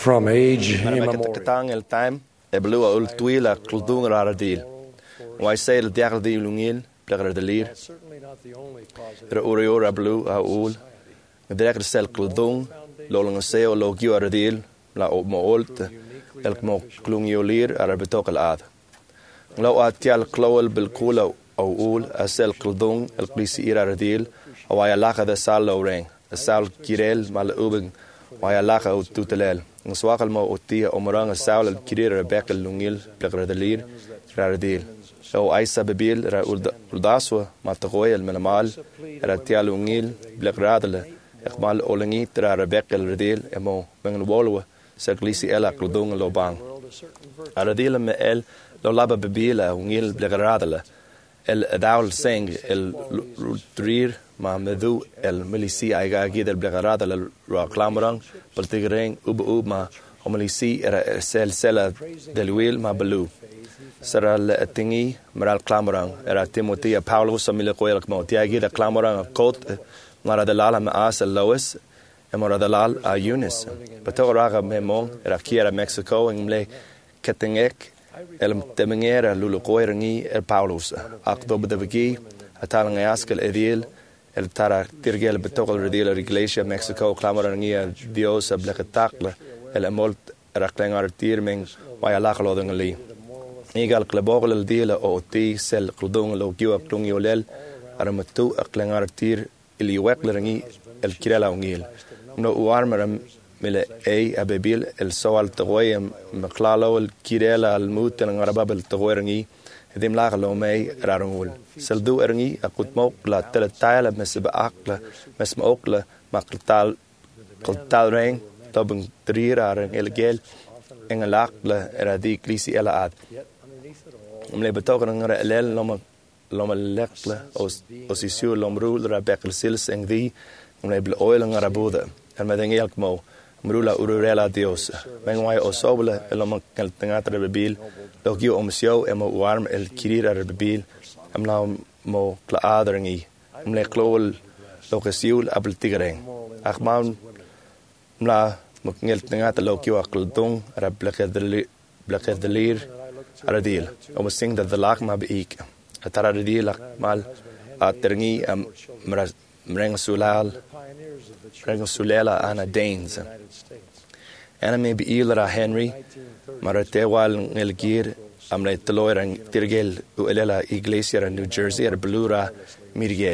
From age Katang el time e blue ul twila kuldung raradil. Why say el diardi lungil plegar de lir. Er uriora blue a ul. Direct sel kuldung lolong seo logio radil la mo olt el mo klungiolir arabetok al ad. Law atial klowel bil kula او ul asel kuldung el klisi radil awaya laka de sal loreng. Sal kirel mal ubing waya laka o tutelel. Nswakal mo otia omorang saul el kirir rebek el lungil plegar de lir radil. لو أيسا ببيل را أولداسوا ما تغوي المنمال را تيالو نيل بلغرادل إقمال أولنجي ترى ربك الرديل إمو من الوالو سرقليسي إلا قلدون لو بان الرديل ما إل لو لابا ببيل ونيل بلغرادل الداول سينج الرير ما مذو المليسي أيغا جيد البلغرادل رو كلامران بلتغرين أوب ما ومليسي را سلسلة دلويل ما بلو Sera tingi meral klamorang era Timothea Paulus amile koelak mo tiagi da klamorang kot ngara dalal ma as Lois emora dalal a Eunice patoraga memong era kiera Mexico ingle ketingek el temengera lulu koerangi el Paulus aktob de begi atalang askel edil el tara tirgel betogel redil iglesia Mexico klamorangi Dios blekatakla el amol raklengar tirming waya lakloding li Igal klebogel el dila o ti sel kludung lo giwa klungi olel aramatu aklengar tir ili weklerangi el kirela ungil no uarmara mile abebil el soal tgoy mklalo el kirela al mut el ngarabab el tgoyrangi edim laglo mei rarungul seldu ergi akutmok la teletayla mesba akla mesmokla makltal qaltal rein tabung trira el gel en lakla eradi klisi ela ad ملي بتوغر نغرا ليل لما لقلا او سيسيو لمرول را بكل سيلس ان دي ملي بالاويل نغرا بودا المدنيل كمو مرولا اوريلا ديوس من واي او سوبلا لما كان تناتر ببيل لو جيو امسيو اما وارم الكيرير ربيل املا مو كلا ادرني ملي كلول لو كسيول ابل تيغرين اخمان ملا مكنيل تناتر لو كيو اقلدون رب بلكدلير Aradil. Om sing dat de lag ma beik. Atara aradil mal aterngi mreng sulala ana Danes. Ana me be ilra Henry maratewal ngelgir amle teloirang tirgel uelela iglesia in New Jersey at Blura Mirgel.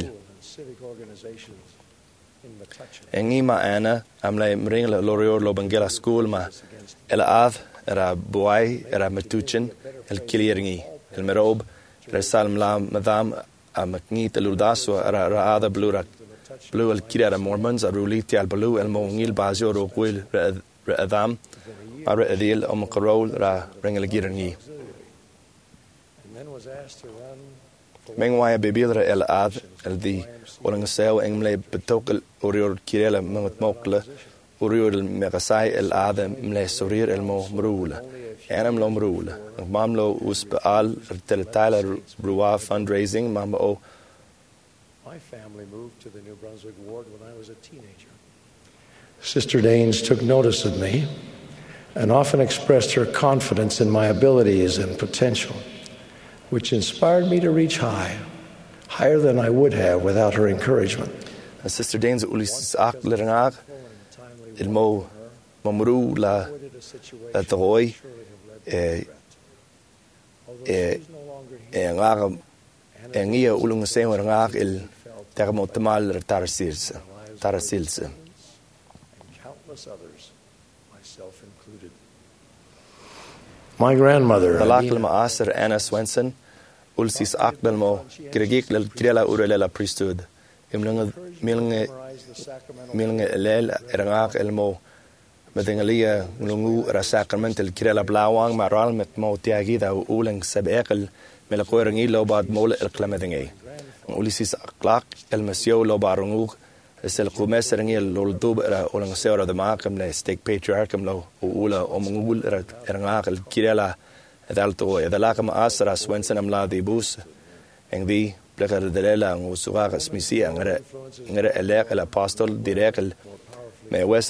Engi ma ana amle mreng lorior lobangela school ma ela ad era boy era matuchen el kilieringi el merob resal mlam madam amakni teludaso era ada blura blue el kira mormons aruliti al blue el mongil bazio roquil adam ara edil omqarol ra ringel giringi mengwaya bebildra el ad el di olang sel engle betokel orior kirela mokle uriur megasai el adam mle sorir el mo mrula enam lo mrula mamlo usbaal teletala brua fundraising mama o my family moved to the New Brunswick ward when I was a teenager. Sister Danes took notice of me and often expressed her confidence in my abilities and potential, which inspired me to reach higher than I would have without her encouragement. Sister Danes ulis aklerang المو ممرو لا تغوي ngag engia ulung sewer ngag el termotemal tarasils my grandmother Dalakl Maaser Anna Swenson ulsis akdelmo gregik lel krela urelela priesthood milnge elel erangak elmo medengalia ngungu ra sacrament el kirela blawang maral met mo tiagida uleng sabekel melakorangi lo bad mol el klamedengi ulisis aklak el masio lo barungu esel kumeserangi lo dub ra uleng seora de makam le stake patriarcham lo ula omungul erangak el kirela edalto edalakam asra Swenson amla di bus engdi plegar delela usuga smisia ngere elek el apostol direct me wesra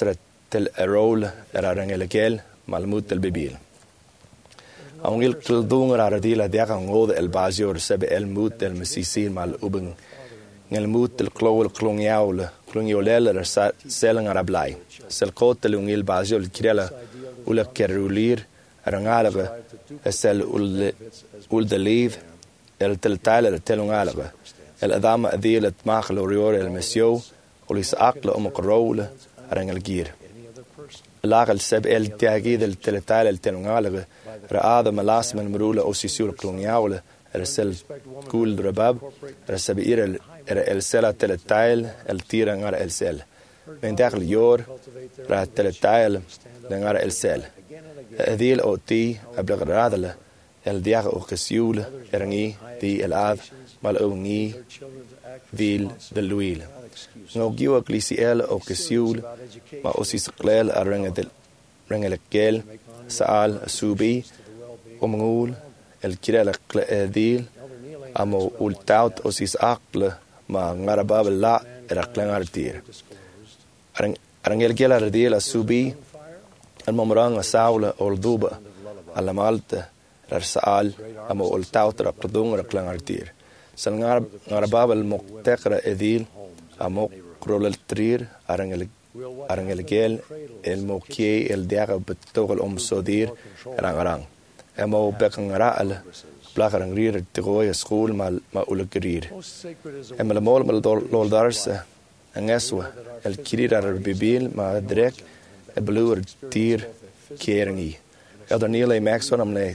tel erol rangelegel malmut el bibil angil kuldung ardila dia kan ngod el bazior sebe el mut el mesisil mal ubeng ngel mut el klowel klongiolel selen arablai sel kotel ungil baziol kirela ula kerulir rangalga sel ul de liv el teltal el telungalga el adama adil tmach lorior el mesio ulis aqla qrowle rangel gir لاغل سب ال تاغيد التلتال التنغالغ رآذ ملاس من مرولة أو سيسور كلونياولة رسل كول رباب رسب إير السلة تلتال التير نغار السل من داخل يور راه التلتال نغار السل ذيل أو تي أبلغ راذلة الدياغ أو كسيول رنغي دي الآذ مال أو نغي ذيل دلويل نو جيوا كليسيال أو كسيول ما أوسيس قليل الرنجل سأل سوبي ومنقول الكرال قليل أمو والتاوت أوسيس أقل ما نغرباب لا رقلان أرتير الرنجل جيل أرديل سوبي الممران ساولة أولدوبة على مالت رسال أمو والتاوت رقلدون رقلان أرتير سل نغرباب المقتقر إذيل أمو قرول الترير أرنجل الموكي الدياغ بتوغل صدير رانغران أمو بقن رأل بلاغ رير تغوي سخول ما أولكرير أما المول مال دارس أنسوة الكرير الربيبيل ما دريك بلور تير كيرني يقدر نيلي ماكسون أمني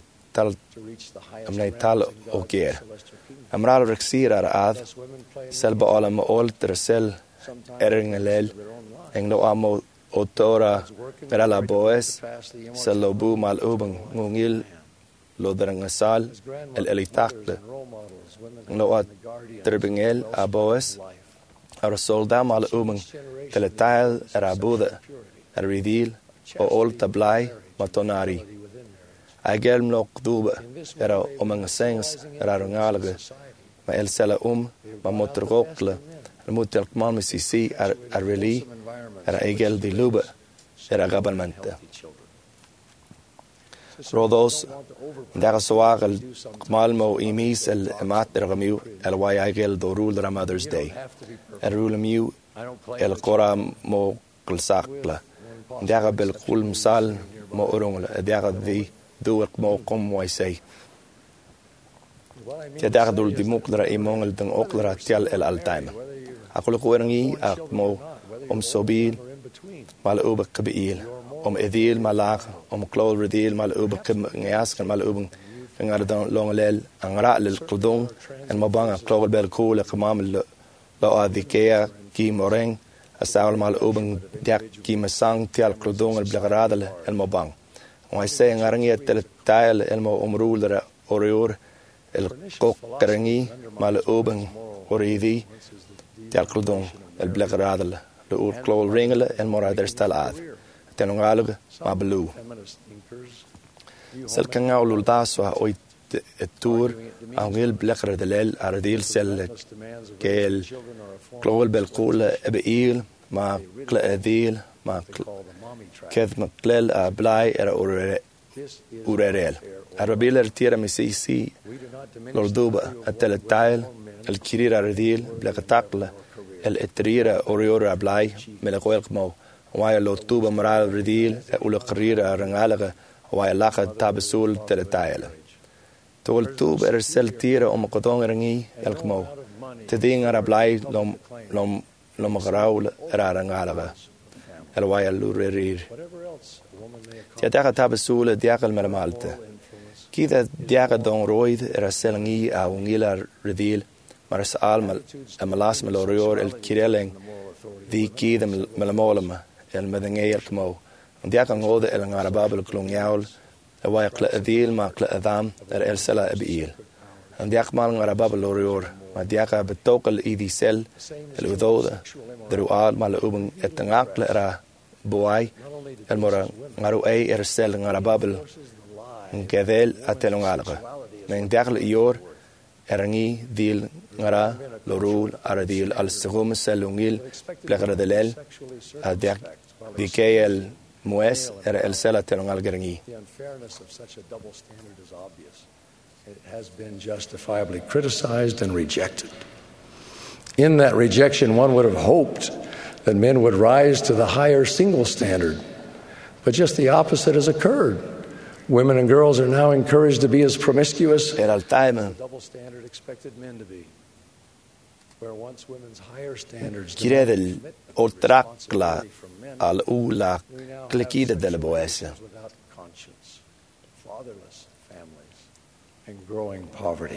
تال أوكير أمرال ركسير أرآذ سلب عالم أول ترسل إرنجلال إنه أمو أوتورا مرلا بوس سلوبو مال أوبن نونيل لودرنغسال الإليتاقل إنه تربنجل أبوس الرسول دام مال أوبن تلتايل رابوذا الريديل أول تبلاي ماتوناري أجل ملوك دوبة إرا أمن سينس إرا رنغالغ ما إلسلا ما مترغوكلا الموتل كمان مسيسي أرولي إرا أجل دي لوبة إرا غابل منتا رودوس داغ سواغ الكمال مو إيميس الإمات رغميو الواي أجل دورول رمادرز داي الرول ميو القرى مو قلساقلا داغ بالقول مسال مو أرونغ داغ ذي دو مو قم ويسي تداغ دول دي مقدرة إيمون الدن أقدرة تيال الألتايم أقول قويرني أقمو صوبيل مال أوبك كبئيل إذيل مالاغ كلول رديل مال أوبك نياسك مال أوبك نغاردان لونغليل أنغراء للقلدون المبان كلول بالكول قمام لو أذيكيا كي مورين أساول مال أوبك ديك كي مسان تيال قلدون البلغراد المبان ويسي نغارنية تلتايل المو أمرول أوريور القوكرني مال أوبن أوريدي تيال قلدون البلغراد لأور كلول رينغل المرادر ستالعاد تنغالغ ما بلو سلكن غاولو الداسوها أوي التور أغيل بلغر دلال أرديل سل كيل كلول بالقول أبئيل ما كلأذيل ما كذ مقلل بلاي أوريريل الربيل ارتيرا مسيسي لردوبة التلتايل الكريرة رديل بلغتاقل الاتريرة أوريورا بلاي ملقويل قمو ووايا لوتوبة مرال رديل أولي قريرة رنغالغة ووايا لاقة تابسول تلتايل تول توب ارسل تيرا قطون رنغي القمو تدين ربلاي لوم غراول رنغالغة الوايا لوريرير تياغا تابسول دياغ المرمالته كيدا دياغا دون رويد رسلنغي أو نيلا رديل مرسال ملاس ملوريور الكيريلين ذي كيدا ملمولما المدنية الكمو دياغا نغوذ الغرباب الكلونياول الوايا قلأذيل ما قلأذام السلا أبئيل دياغ مال غرباب اللوريور ما دياغا بتوقل إيدي سل الوذوذة دروال مال أوبن التنغاق لأرا بواي المرا غارو أي إرسال غرباب الكذيل أتلونغالغة من داخل إيور erangi dil ngara lorul aradil al segum selungil plekara delel adak dikayel mues era el sela tenongal gerangi. The unfairness of such a double standard is obvious. It has been justifiably criticized and rejected. In that rejection, one would have hoped that men would rise to the higher single standard. But just the opposite has occurred. Women and girls are now encouraged to be as promiscuous Era al time as the double standard expected men to be. Where once women's higher standards kiredel oltrakla al ula klikida del boesa. without conscience, fatherless families, and growing poverty.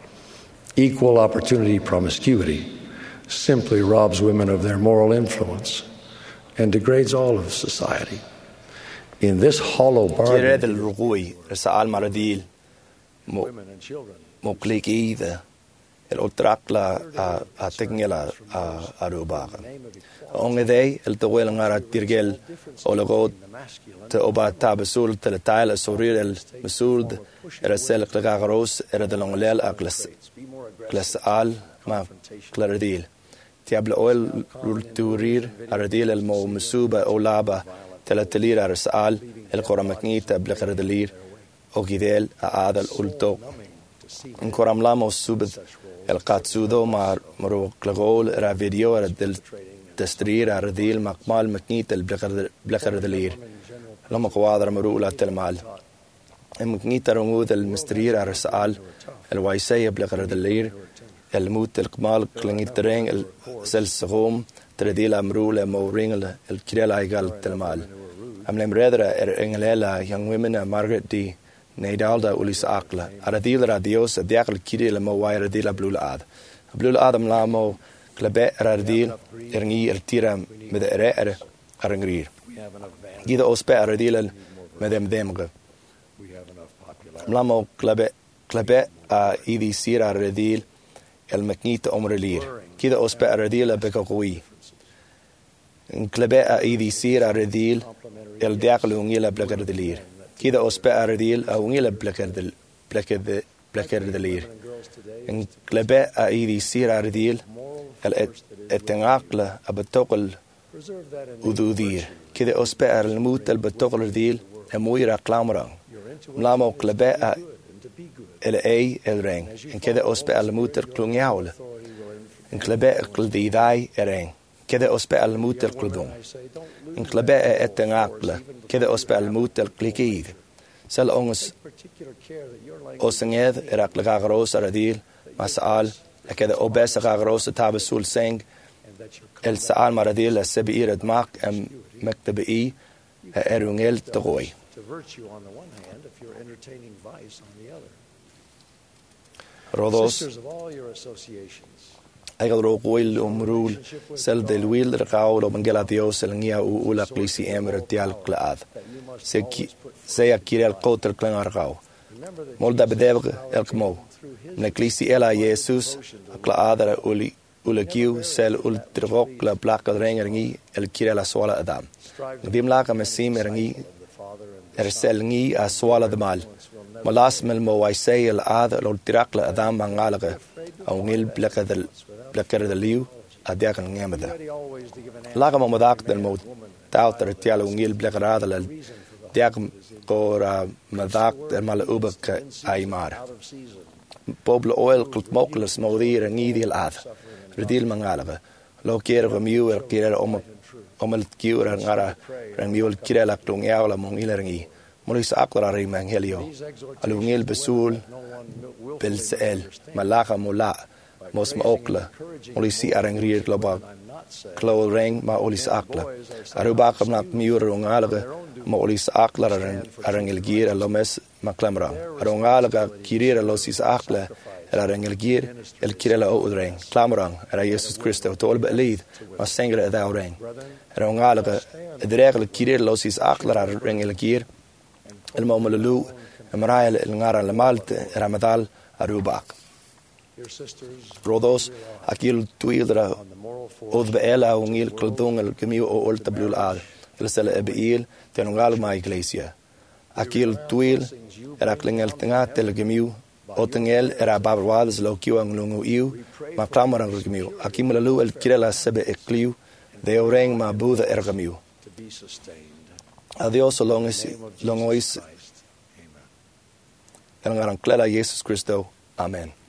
Equal opportunity promiscuity simply robs women of their moral influence and degrades all of society. In this hollow bargain, Kiredel rugui sa al maradil women and children mo klikida el oltrakla a tingela a rubaga. Onge dei el tawel ngara tirgel olagod te oba tabesul te taila sorir el mesurd era sel klagaros era de longlel a klas al ma klaradil tiable oil rulturir aradil el mo mesuba olaba telatelir arsal el koramaknita blekaradelir ogidel a adal ulto in koramlamos subed el qatsudo mar maro klagol era video era del تسترير عرديل مقمال مكنيت البلقر دلير لما قوادر مرولا تلمال مكنيت رمود المسترير عرسال الوايسية بلقر دلير الموت القمال قلنيت ترين السلسغوم ترديل مرولا مورين الكريل عيقال تلمال أملم رادرة إنجليلا young women Margaret D. نيدالدا أوليس أقلا عرديل راديوس دياقل الكريل مواي رديل بلول آدم لامو Klabe radil ergi el tira med er arangrir. Gida ospe radil med demge. Mlamo klabe a idi sira radil el maknita omrelir. Gida ospe radil bekaqui. Klabe a idi sira radil el diaqlu ungila blakadelir. Gida ospe radil a ungila blakadelir. Klabe a idi sira radil التناقل أبتقل أذودير كده أسبق الموت البتقل ديل أموير أقلامران ملامو قلباء الأي الرين إن كده أسبق الموت القلونياول إن قلباء قلديداي الرين كده أسبق الموت القلدون إن قلباء التناقل كده أسبق الموت القليكيد سل أنس أسنيد إراق لغاغروس أرديل مسأل كده أوبس غاغروس تابسول سينج السؤال مراديل السبير دماغ مكتب إيه إرونيل تغوي رودوس أيضا روغويل أمرول سل دلويل رقاول ومنجلا ديوس النيا أولا قليسي أمر ديال قلاد سيا كيري القوتر كلان رقاو مولدا بدابغ الكمو نكليسي إلا يسوس أقلادر أولي ulakiu sel ultrivok la plaka rengi el kira la swala adam dim la ka mesim rengi sel ngi a swala de mal malas mel mo waisay el ad ultrak la adam mangalaga au ngil plaka de liu adia kan ngamada la ka modak del mo tauter tial ngil plaka la diak qora madak del mal ubak aymar pobl oil kult mokles modir ngi di al ad Redil mangalaga lo kere miu kere om el kiura ngara rang miu kire la tung yaula mong ilerangi molis akra ri mangelio alungil besul belsel malaga mola mos maokla molisi arangri globa klo ring ma olis akla aruba kamnak miu ngalaga ma olis akla arangil gir lomes maklamra arongalaga kirira losis akla el gir el kirela odreng klamrang era Jesus Christo tol belid ma sengre da oreng era ngalaga edregel kirel losis aklar el gir el momelu emrael el ngara le malt ramadal arubak rodos akil tuildra od beela ungil kldung el kemiu o tabul al el sel ebil tenungal ma iglesia akil tuil era klingel tingat el kemiu O tengel era babarwadas lo kiu ang lungu iu, ma klamarang rugmiu. Akimulalu el kirela sebe ekliu, de oreng ma buda ergamiu. to be sustained. Adios In the name of longois Jesus Christ. Amen. el ngarang klela Jesus Cristo. Amen.